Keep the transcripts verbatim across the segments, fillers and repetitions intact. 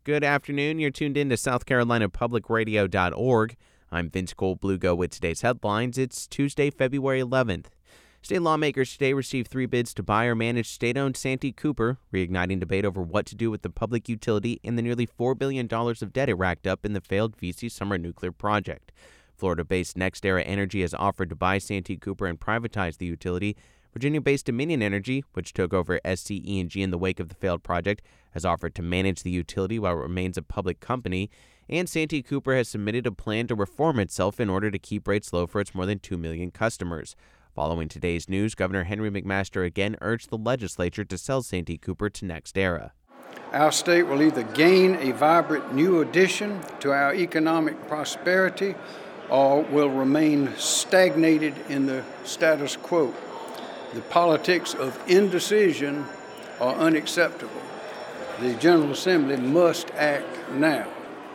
Good afternoon. You're tuned in to South Carolina Public Radio dot org. I'm Vince Cole-Blugo with today's headlines. It's Tuesday, February eleventh. State lawmakers today received three bids to buy or manage state-owned Santee Cooper, reigniting debate over what to do with the public utility and the nearly four billion dollars of debt it racked up in the failed V C Summer Nuclear project. Florida-based NextEra Energy has offered to buy Santee Cooper and privatize the utility. Virginia-based Dominion Energy, which took over S C E and G in the wake of the failed project, has offered to manage the utility while it remains a public company. And Santee Cooper has submitted a plan to reform itself in order to keep rates low for its more than two million customers. Following today's news, Governor Henry McMaster again urged the legislature to sell Santee Cooper to NextEra. Our state will either gain a vibrant new addition to our economic prosperity or will remain stagnated in the status quo. The politics of indecision are unacceptable. The General Assembly must act now.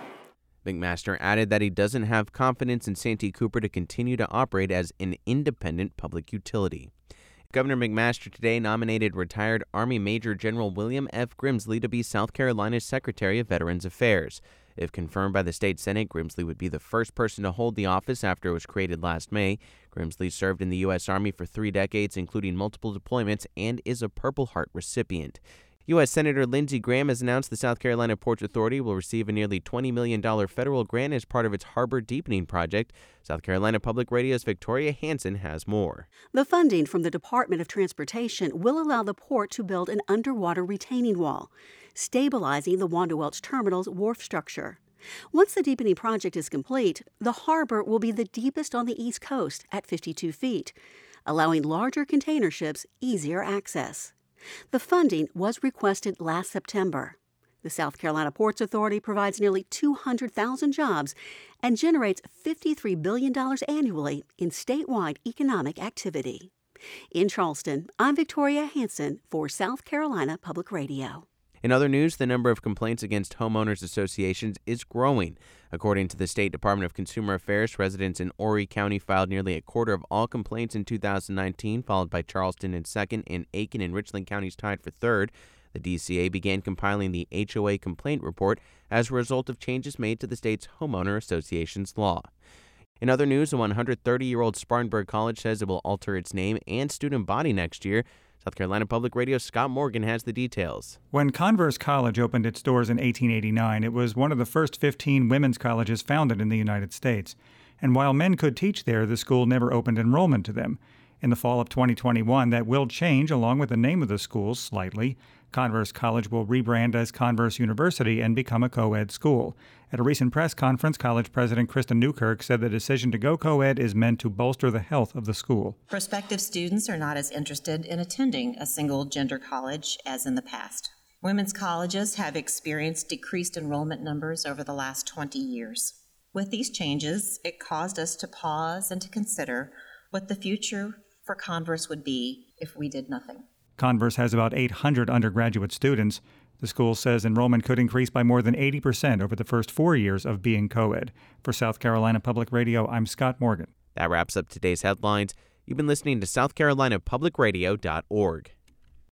McMaster added that he doesn't have confidence in Santee Cooper to continue to operate as an independent public utility. Governor McMaster today nominated retired Army Major General William F. Grimsley to be South Carolina's Secretary of Veterans Affairs. If confirmed by the state Senate, Grimsley would be the first person to hold the office after it was created last May. Grimsley served in the U S. Army for three decades, including multiple deployments, and is a Purple Heart recipient. U S. Senator Lindsey Graham has announced the South Carolina Ports Authority will receive a nearly twenty million dollars federal grant as part of its harbor deepening project. South Carolina Public Radio's Victoria Hansen has more. The funding from the Department of Transportation will allow the port to build an underwater retaining wall, stabilizing the Wanda Welch Terminal's wharf structure. Once the deepening project is complete, the harbor will be the deepest on the East Coast at fifty-two feet, allowing larger container ships easier access. The funding was requested last September. The South Carolina Ports Authority provides nearly two hundred thousand jobs and generates fifty-three billion dollars annually in statewide economic activity. In Charleston, I'm Victoria Hansen for South Carolina Public Radio. In other news, the number of complaints against homeowners associations is growing. According to the State Department of Consumer Affairs, residents in Horry County filed nearly a quarter of all complaints in two thousand nineteen, followed by Charleston in second and Aiken and Richland counties tied for third. The D C A began compiling the H O A complaint report as a result of changes made to the state's homeowner associations law. In other news, a one hundred thirty-year-old Spartanburg College says it will alter its name and student body next year. South Carolina Public Radio's Scott Morgan has the details. When Converse College opened its doors in eighteen eighty-nine, it was one of the first fifteen women's colleges founded in the United States. And while men could teach there, the school never opened enrollment to them. In the fall of twenty twenty-one, that will change along with the name of the school slightly. Converse College will rebrand as Converse University and become a co-ed school. At a recent press conference, college president Krista Newkirk said the decision to go co-ed is meant to bolster the health of the school. Prospective students are not as interested in attending a single-gender college as in the past. Women's colleges have experienced decreased enrollment numbers over the last twenty years. With these changes, it caused us to pause and to consider what the future for Converse would be if we did nothing. Converse has about eight hundred undergraduate students. The school says enrollment could increase by more than eighty percent over the first four years of being co-ed. For South Carolina Public Radio, I'm Scott Morgan. That wraps up today's headlines. You've been listening to South Carolina Public Radio dot org.